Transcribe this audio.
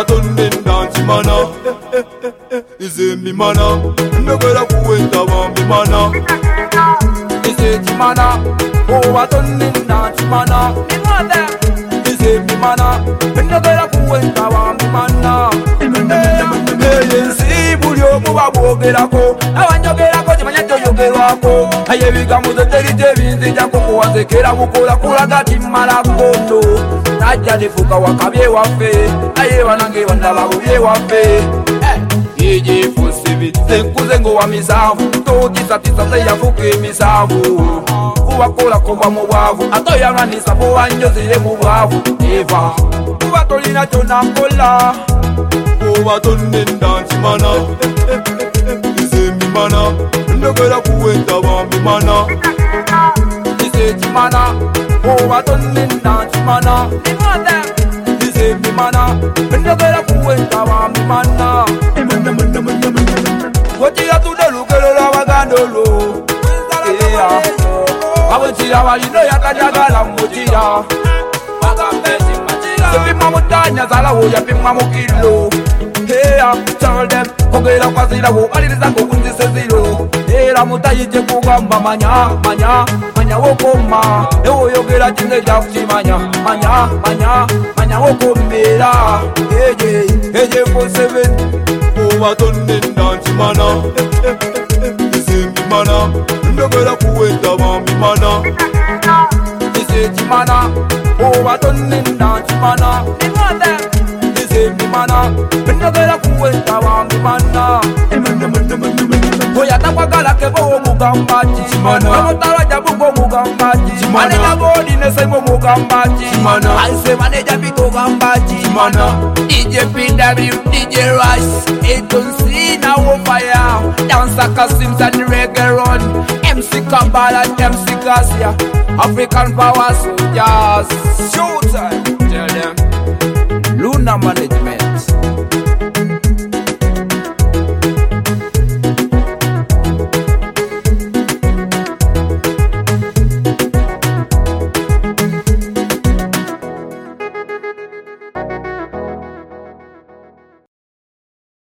batonne ndanti mana Ize mi mana Ndogera kuwenta bambi mana Ize ti mana batonne ndanti mana Ize mi mana Ndogera kuwenta bambi mana Eyensi bulyo muba bwogerako Abanyogerako kimanya kyoyogerwako Aye bigambo terite binzija kukuwazekera bukola kulaga timala kondo Najja nefuka wakabye waffe Aye banange bandaba bubye waffe Yeje fusibi senkuze ngo wa misavu Tokisa se yafuka emisavu Kubakola kova mu bwavu Atoyanganisa bo wanjozire mu bwavu Eva Kuba tolina kyonna nkola batonne ndanti mana Ize mi mana Ndogera kuwenta bambi mana Ize ti mana batonne ndanti mana Ize mi mana Ndogera kuwenta bambi mana Wotira tude lukelo la bagandolo Abotira walino yakajagala mutira Sepima mutanya zala woya pima mukilo Tell them, kogera kwa zira wo aliriza kukunzise ziro Era mutayite kugamba manya wokoma Ewo yogera chinze jafuti manya wokomera Eje 47 batonne ndanti mana Ize mi mana Ndogera kuwenta bambi mana Ize ti mana batonne ndanti mana Ize mi mana Ndogera kuwenta bambi mana Oya takwagala kebo mugambaji Amotara jabugo mugambaji Maneja godi nesemo mugambaji Aise maneja bito gambaji DJ PW, DJ Rush A2C na Wofire Dancer Kasims and Reggae Run MC Kabbalah and MC Garcia African Power Soldiers Showtime Tell them Luna Management